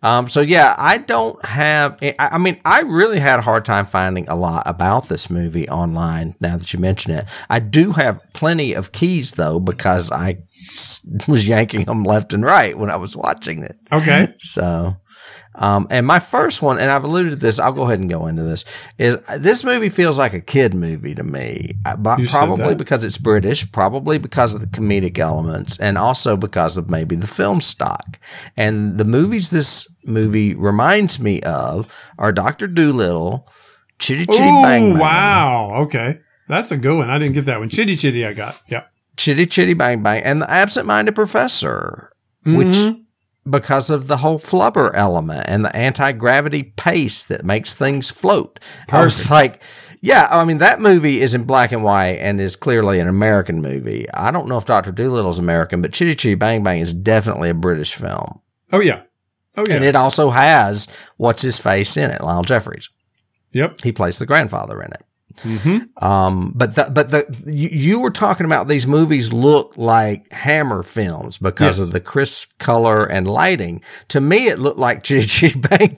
I don't have, I mean, I really had a hard time finding a lot about this movie online now that you mention it. I do have plenty of keys though, because I was yanking them left and right when I was watching it. Okay. So, and my first one, and I've alluded to this, I'll go ahead and go into this, is this movie feels like a kid movie to me, probably because it's British, probably because of the comedic elements, and also because of maybe the film stock. And the movies this movie reminds me of are Dr. Dolittle, Chitty Chitty Bang Bang. Wow. Okay. That's a good one. I didn't get that one. Chitty Chitty I got. Yeah. Chitty Chitty Bang Bang, and The Absent-Minded Professor, which, because of the whole flubber element and the anti-gravity pace that makes things float. Perfect. I was like, I mean, that movie is in black and white and is clearly an American movie. I don't know if Dr. Dolittle is American, but Chitty Chitty Bang Bang is definitely a British film. Oh, yeah. Oh, yeah. And it also has what's-his-face in it, Lionel Jeffries. Yep. He plays the grandfather in it. Mm-hmm. But you were talking about these movies look like Hammer films because of the crisp color and lighting. To me, it looked like Chitty Chitty Bang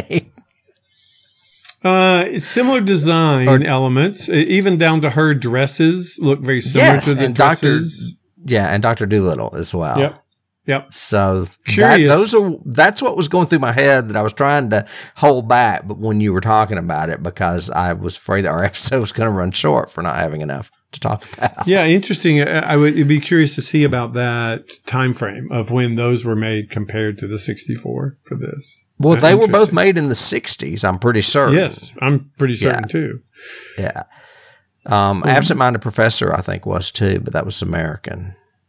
Bang. Similar design elements, even down to her dresses look very similar to the dresses. And Dr. Dolittle as well. Yep. So curious. That's what was going through my head that I was trying to hold back, but when you were talking about it, because I was afraid that our episode was going to run short for not having enough to talk about. Yeah, interesting. I would be curious to see about that time frame of when those were made compared to the 64 for this. Well, they were both made in the 60s, I'm pretty certain. Yes, I'm pretty certain too. Yeah. Absent-Minded Professor, I think, was too, but that was American.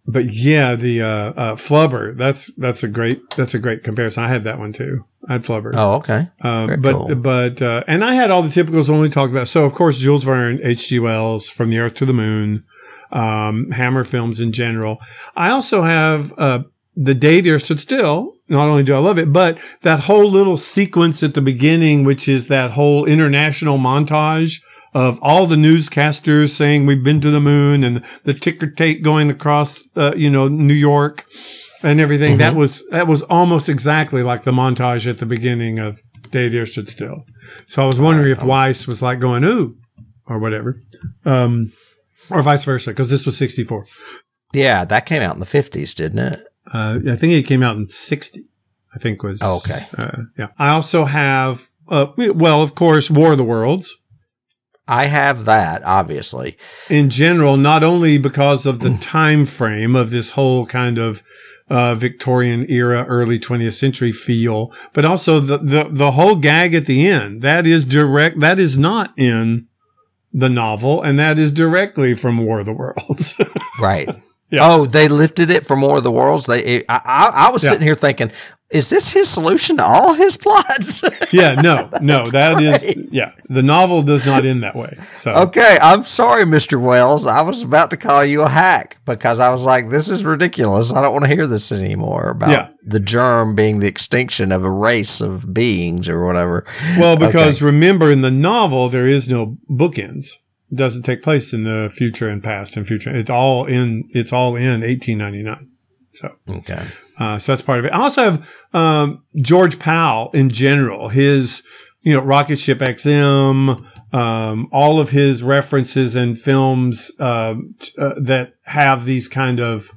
But yeah, the Flubber, that's a great comparison. I had that one too. I had Flubber. Oh, okay. Very cool. And I had all the typicals when we talked about. So of course, Jules Verne, H.G. Wells, From the Earth to the Moon, Hammer films in general. I also have The Day the Earth Stood Still. Not only do I love it, but that whole little sequence at the beginning, which is that whole international montage of all the newscasters saying we've been to the moon and the ticker tape going across, New York and everything. Mm-hmm. That was almost exactly like the montage at the beginning of Day the Earth Stood Still. So I was wondering if Weiss was like going, ooh, or whatever. Or vice versa, because this was 64. Yeah, that came out in the 50s, didn't it? I think it came out in 60, I think was. Oh, okay. Yeah. I also have, of course, War of the Worlds. I have that, obviously. In general, not only because of the time frame of this whole kind of Victorian era, early 20th century feel, but also the whole gag at the end. That is not in the novel, and that is directly from War of the Worlds. Right. Yeah. Oh, they lifted it from War of the Worlds. I was sitting here thinking, is this his solution to all his plots? Yeah, no, that is, the novel does not end that way. So okay, I'm sorry, Mr. Wells. I was about to call you a hack because I was like, this is ridiculous. I don't want to hear this anymore about the germ being the extinction of a race of beings or whatever. Well, because remember, in the novel, there is no bookends. It doesn't take place in the future and past and future. It's all in 1899. So, okay. So that's part of it. I also have, George Powell in general, his, Rocket Ship XM, all of his references and films, that have these kind of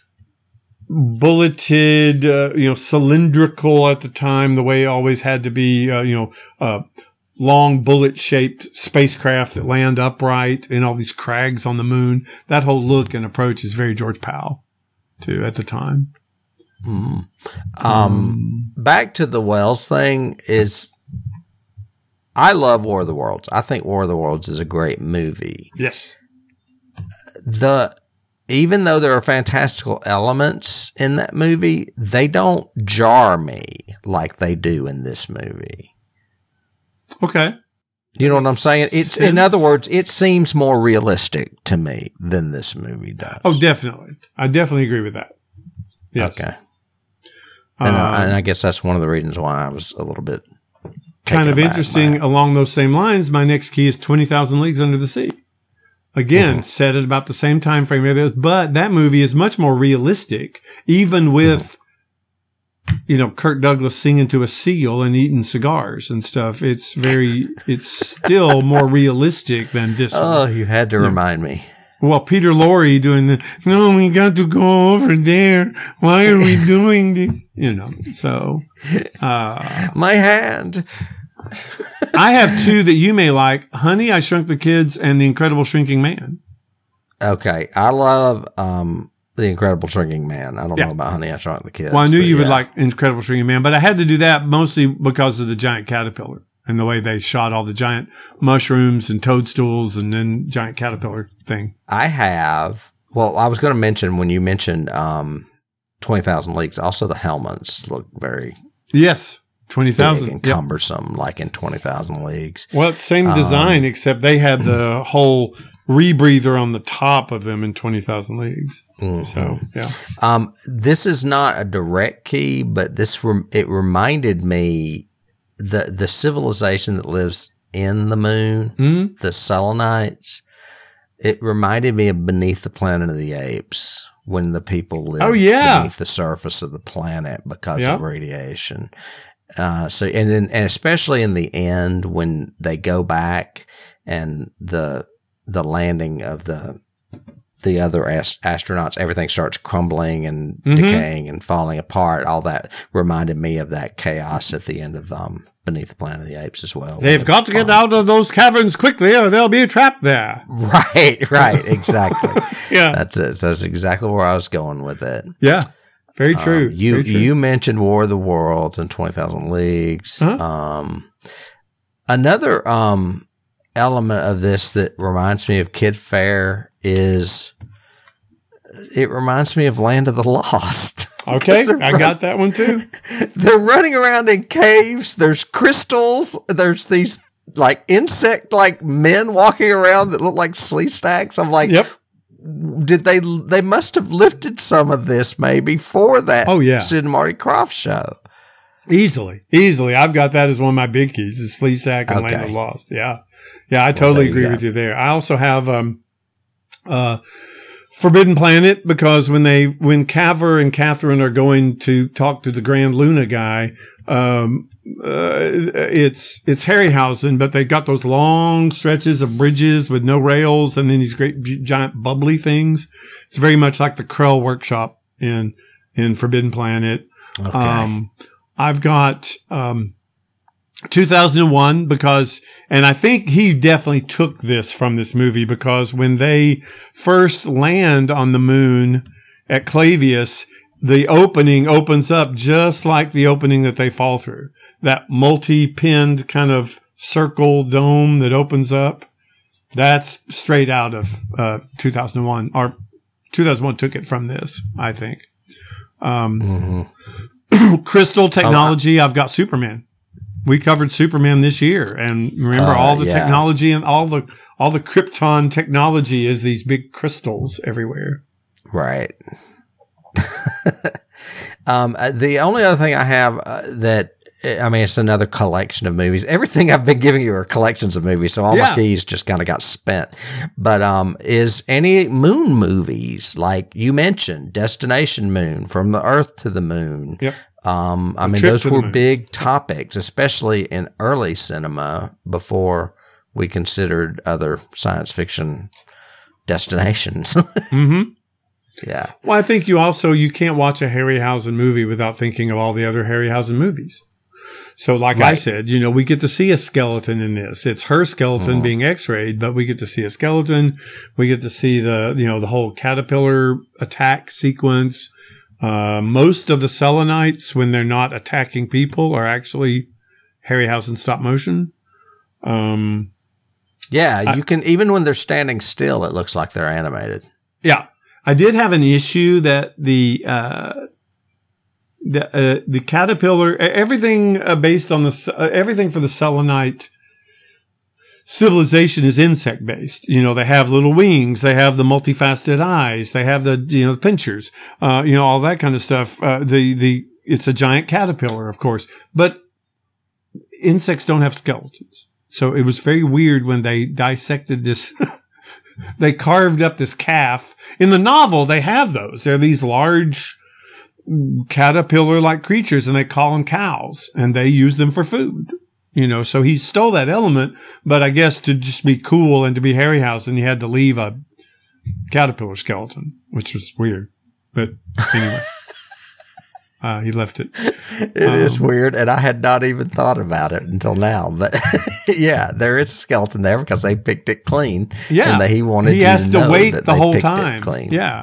bulleted, cylindrical at the time, the way it always had to be, long bullet-shaped spacecraft that land upright and all these crags on the moon. That whole look and approach is very George Powell, too, at the time. Back to the Wells thing is, I love War of the Worlds. I think War of the Worlds is a great movie. Yes. Even though there are fantastical elements in that movie, they don't jar me like they do in this movie. Okay. You know what I'm saying? In other words, it seems more realistic to me than this movie does. Oh, definitely. I definitely agree with that. Yes. Okay. And I guess that's one of the reasons why I was a little bit kind of interesting along those same lines. My next key is 20,000 Leagues Under the Sea. Again, set at about the same time frame, but that movie is much more realistic, even with Kirk Douglas singing to a seal and eating cigars and stuff. It's still more realistic than this one. Oh, you had to remind me. Well, Peter Lorre doing no, we got to go over there. Why are we doing this? So. My hand. I have two that you may like. Honey, I Shrunk the Kids and The Incredible Shrinking Man. Okay. I love, The Incredible Shrinking Man. I don't know about Honey, I Shrunk the Kids. Well, I knew you would like Incredible Shrinking Man, but I had to do that mostly because of the giant caterpillar and the way they shot all the giant mushrooms and toadstools and then giant caterpillar thing. I was going to mention when you mentioned 20,000 Leagues, also the helmets look very 20,000 and cumbersome, like in 20,000 Leagues. Well, it's same design, except they had the whole rebreather on the top of them in 20,000 Leagues. Mm-hmm. So, yeah. This is not a direct key, but it reminded me the civilization that lives in the moon, the Selenites. It reminded me of Beneath the Planet of the Apes, when the people live beneath the surface of the planet because of radiation. And especially in the end when they go back and the landing of the other astronauts, everything starts crumbling and decaying and falling apart. All that reminded me of that chaos at the end of Beneath the Planet of the Apes as well. They've got to get out of those caverns quickly or they'll be trapped there. Right, exactly. That's exactly where I was going with it. Yeah. Very true. You mentioned War of the Worlds and 20,000 Leagues. Another element of this that reminds me of Kid Fair is it reminds me of Land of the Lost. Okay, I got that one too. They're running around in caves. There's crystals. There's these like insect like men walking around that look like slee stacks. I'm like, yep. Did they must have lifted some of this maybe for that Sid and Marty Krofft show. Easily. I've got that as one of my big keys, is Sleestack and Land of the Lost. Yeah. Yeah, I totally agree with you there. I also have Forbidden Planet, because when Caver and Catherine are going to talk to the Grand Luna guy, it's Harryhausen, but they've got those long stretches of bridges with no rails and then these great giant bubbly things. It's very much like the Krell workshop in Forbidden Planet. Okay. I've got 2001 because, and I think he definitely took this from this movie, because when they first land on the moon at Clavius, the opening opens up just like the opening that they fall through. That multi-pinned kind of circle dome that opens up. That's straight out of 2001, or 2001 took it from this, I think. Crystal technology, I've got Superman. We covered Superman this year, and remember all the technology and all the Krypton technology is these big crystals everywhere. Right. The only other thing I have it's another collection of movies. Everything I've been giving you are collections of movies, so all my keys just kind of got spent. But is any moon movies, like you mentioned, Destination Moon, From the Earth to the Moon? Yep. Those were big topics, especially in early cinema before we considered other science fiction destinations. Mm-hmm. Yeah. Well, I think you can't watch a Harryhausen movie without thinking of all the other Harryhausen movies. So like I said, we get to see a skeleton in this. It's her skeleton being x-rayed, but we get to see a skeleton. We get to see the whole caterpillar attack sequence. Most of the Selenites, when they're not attacking people, are actually Harryhausen stop motion. You can, even when they're standing still, it looks like they're animated. Yeah. I did have an issue that the caterpillar, everything based on everything for the Selenite civilization is insect based. They have little wings, they have the multifaceted eyes, they have the pinchers, all that kind of stuff. It's a giant caterpillar, of course, but insects don't have skeletons. So it was very weird when they dissected this. They carved up this calf. In the novel, they have those. They're these large caterpillar-like creatures, and they call them cows, and they use them for food. So he stole that element, but I guess to just be cool and to be Harryhausen, he had to leave a caterpillar skeleton, which was weird. But anyway, he left it. It is weird, and I had not even thought about it until now. But yeah, there is a skeleton there because they picked it clean. Yeah, and he has to wait the whole time. Clean. Yeah.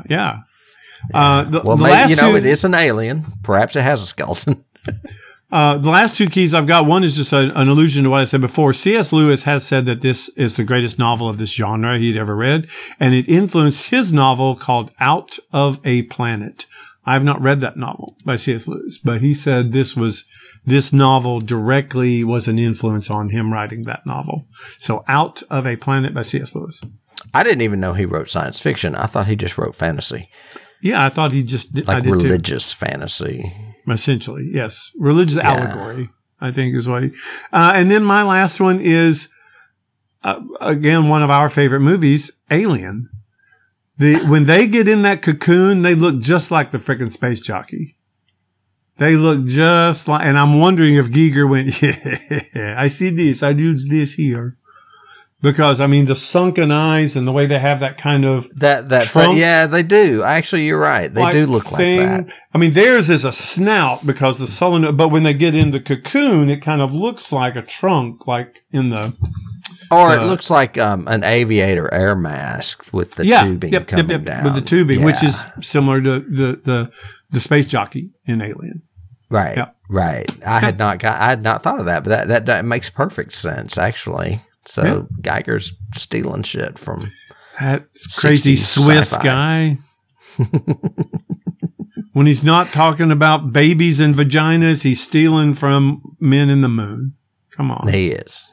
It is an alien. Perhaps it has a skeleton. The last two keys I've got, one is just an allusion to what I said before. C.S. Lewis has said that this is the greatest novel of this genre he'd ever read, and it influenced his novel called Out of a Planet. I have not read that novel by C.S. Lewis, but he said this novel directly was an influence on him writing that novel. So Out of a Planet by C.S. Lewis. I didn't even know he wrote science fiction. I thought he just wrote fantasy. Yeah, I thought he just did. Like religious fantasy. Essentially, yes. Religious allegory, I think is what he... and then my last one is, again, one of our favorite movies, Alien. When they get in that cocoon, they look just like the frickin' space jockey. They look just like... And I'm wondering if Giger went, yeah, I see this. I use this here. Because, the sunken eyes and the way they have that kind of yeah, they do. Actually, you're right. They do look like that. Theirs is a snout because the solenoid, but when they get in the cocoon, it kind of looks like a trunk, like in the... Or it looks like an aviator air mask with the tubing coming down. With the tubing, which is similar to the space jockey in Alien. Right, right. I had not thought of that, but that makes perfect sense, actually. So Geiger's stealing shit from that crazy Swiss sci-fi guy. When he's not talking about babies and vaginas, he's stealing from men in the moon. Come on. He is.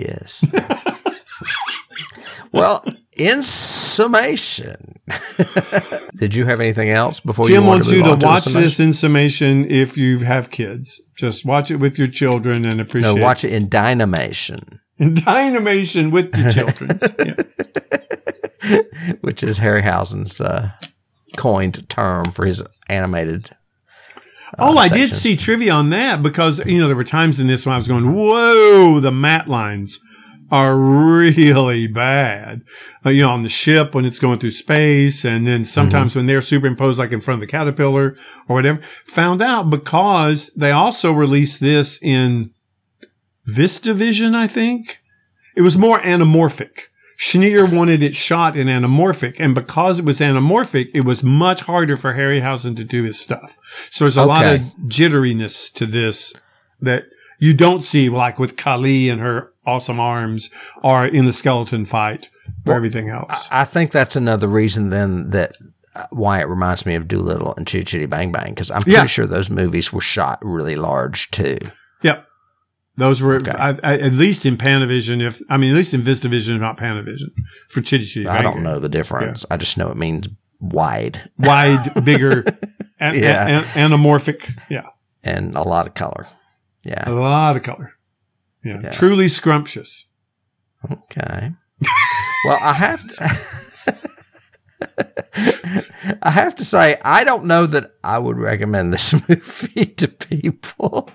Well, in summation, did you have anything else before Tim you wants you to watch the this in summation if you have kids. Just watch it with your children and appreciate it. No, watch it in Dynamation. In Dynamation with your children. Yeah. Which is Harryhausen's coined term for his animated I did sections. see trivia on that because, there were times in this when I was going, whoa, the matte lines are really bad. On the ship when it's going through space, and then sometimes when they're superimposed like in front of the caterpillar or whatever. Found out because they also released this in VistaVision, I think. It was more anamorphic. Schneer wanted it shot in anamorphic, and because it was anamorphic, it was much harder for Harryhausen to do his stuff. So there's a lot of jitteriness to this that you don't see, like with Kali and her awesome arms, or in the skeleton fight, or everything else. I think that's another reason then that why it reminds me of Doolittle and Chitty Chitty Bang Bang, because I'm pretty sure those movies were shot really large too. Yep. Those were, at least in Panavision, at least in VistaVision, if not Panavision, for Chitty Chitty Bang Bang. I don't know the difference. Yeah. I just know it means wide. Wide, bigger, anamorphic. Yeah. And a lot of color. Yeah. A lot of color. Yeah. Truly scrumptious. Okay. Well, I have to say, I don't know that I would recommend this movie to people.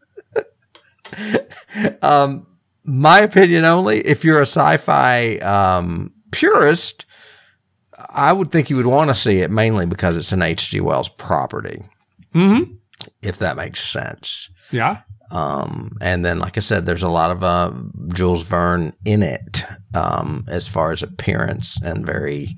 My opinion only. If you're a sci-fi purist, I would think you would want to see it mainly because it's an H.G. Wells property. Mm-hmm. If that makes sense. Yeah. And then, like I said, there's a lot of Jules Verne in it as far as appearance, and very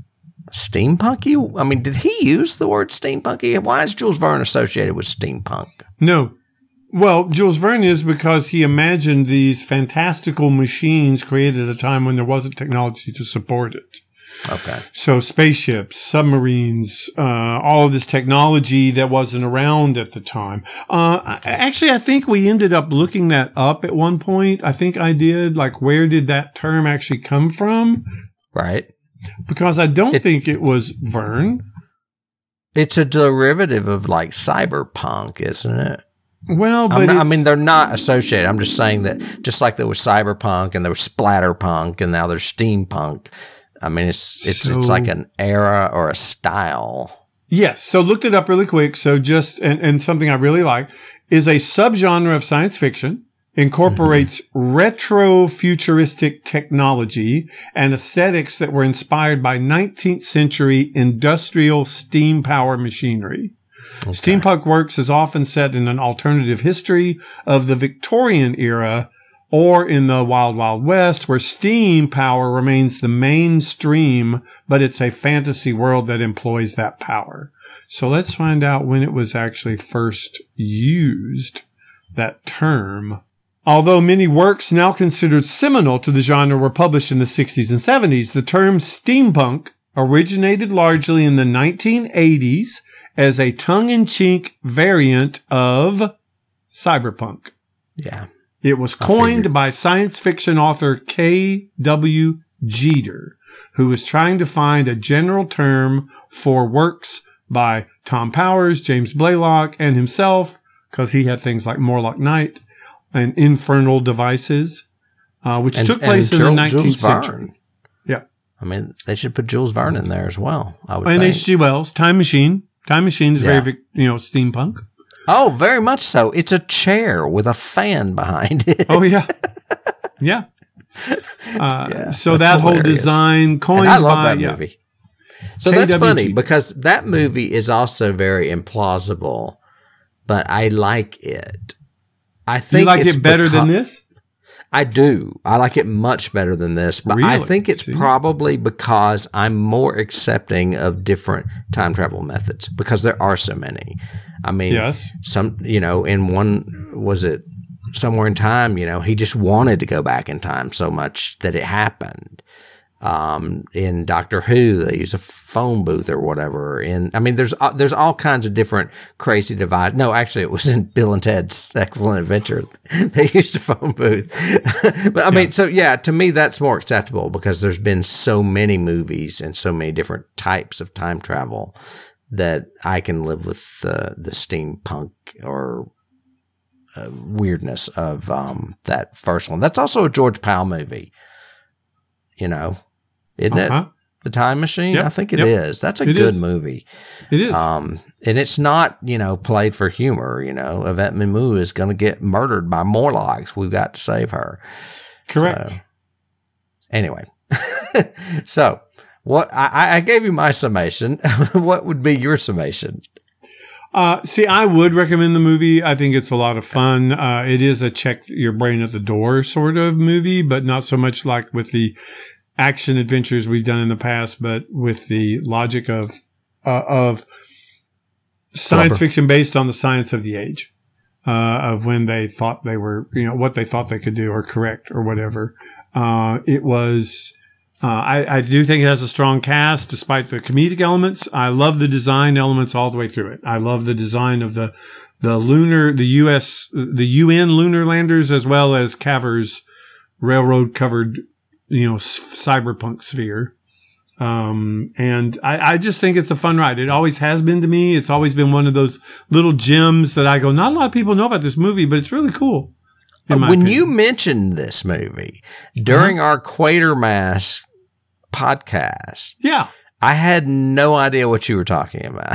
steampunky. I mean, did he use the word steampunky? Why is Jules Verne associated with steampunk? No. Well, Jules Verne is because he imagined these fantastical machines created at a time when there wasn't technology to support it. Okay. So spaceships, submarines, all of this technology that wasn't around at the time. Actually, I think we ended up looking that up at one point. I think I did. Like, where did that term actually come from? Right. Because I don't think it was Verne. It's a derivative of like cyberpunk, isn't it? Well, but they're not associated. I'm just saying that just like there was cyberpunk and there was splatterpunk and now there's steampunk. I mean, it's like an era or a style. Yes. So looked it up really quick. So just, and something I really like is a subgenre of science fiction, incorporates retro-futuristic technology and aesthetics that were inspired by 19th century industrial steam power machinery. Okay. Steampunk works is often set in an alternative history of the Victorian era or in the Wild Wild West, where steam power remains the mainstream, but it's a fantasy world that employs that power. So let's find out when it was actually first used, that term. Although many works now considered seminal to the genre were published in the 60s and 70s, the term steampunk originated largely in the 1980s as a tongue-in-cheek variant of cyberpunk. Yeah. It was coined by science fiction author K.W. Jeter, who was trying to find a general term for works by Tom Powers, James Blaylock, and himself, because he had things like Morlock Knight and Infernal Devices, which took place in the 19th century. Yeah. I mean, they should put Jules Verne in there as well, I would think. And H.G. Wells, Time Machine. Time Machine is very, steampunk. Oh, very much so. It's a chair with a fan behind it. Oh, yeah. Yeah. So that whole design coined by... I love that movie. So that's funny because that movie is also very implausible, but I like it. I think you like it better than this? I do. I like it much better than this, but really? I think it's probably because I'm more accepting of different time travel methods because there are so many. I mean, yes. In one, was it Somewhere in Time, he just wanted to go back in time so much that it happened. In Doctor Who, they use a phone booth or whatever. And I mean, there's all kinds of different crazy devices. No, actually, it was in Bill and Ted's Excellent Adventure. They used a phone booth. But I mean, so yeah, to me, that's more acceptable because there's been so many movies and so many different types of time travel that I can live with the steampunk or weirdness of that first one. That's also a George Powell movie, isn't it? The Time Machine? Yep. I think it is. That's a good movie. It is. And it's not, played for humor. Yvette Mimieux is going to get murdered by Morlocks. We've got to save her. Correct. So, anyway. So what I gave you my summation. What would be your summation? See, I would recommend the movie. I think it's a lot of fun. It is a check your brain at the door sort of movie, but not so much like with the action adventures we've done in the past, but with the logic of science fiction based on the science of the age, of when they thought they were, what they thought they could do or correct or whatever. It was, I do think it has a strong cast despite the comedic elements. I love the design elements all the way through it. I love the design of the UN lunar landers as well as Caver's railroad covered, cyberpunk sphere. And I just think it's a fun ride. It always has been to me. It's always been one of those little gems that I go, not a lot of people know about this movie, but it's really cool. When you mentioned this movie during our Quatermass podcast, I had no idea what you were talking about.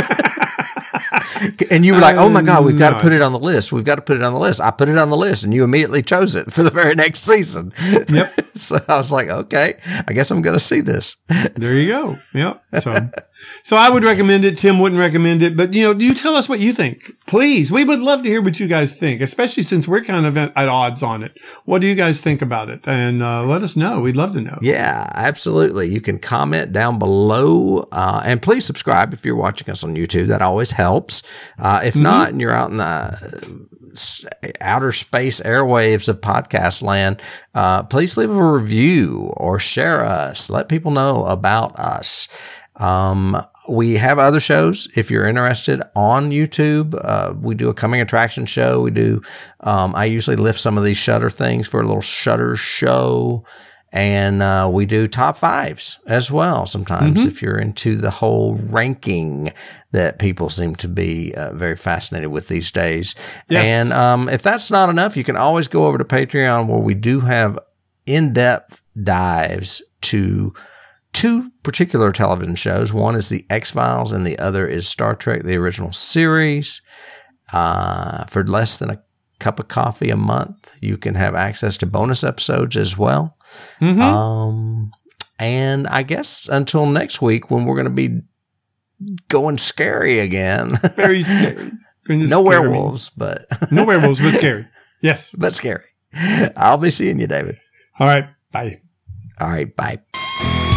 And you were like, oh my God, we've got to put it on the list. We've got to put it on the list. I put it on the list and you immediately chose it for the very next season. Yep. So I was like, okay, I guess I'm going to see this. There you go. Yep. So I would recommend it. Tim wouldn't recommend it, but you tell us what you think, please. We would love to hear what you guys think, especially since we're kind of at odds on it. What do you guys think about it? And let us know. We'd love to know. Yeah, absolutely. You can comment down below, and please subscribe if you're watching us on YouTube. That always helps. If not, and you're out in the outer space airwaves of podcast land, please leave a review or share us. Let people know about us. We have other shows if you're interested on YouTube. We do a coming attraction show. We do, I usually lift some of these Shudder things for a little Shudder show. And we do top fives as well sometimes if you're into the whole ranking that people seem to be very fascinated with these days. Yes. And if that's not enough, you can always go over to Patreon where we do have in-depth dives to two particular television shows. One is The X-Files and the other is Star Trek, the original series. For less than a cup of coffee a month, you can have access to bonus episodes as well. And I guess until next week when we're going to be going scary again. Very scary. No werewolves, but no werewolves, but scary. Yes. But scary. I'll be seeing you, David. All right. Bye. All right. Bye.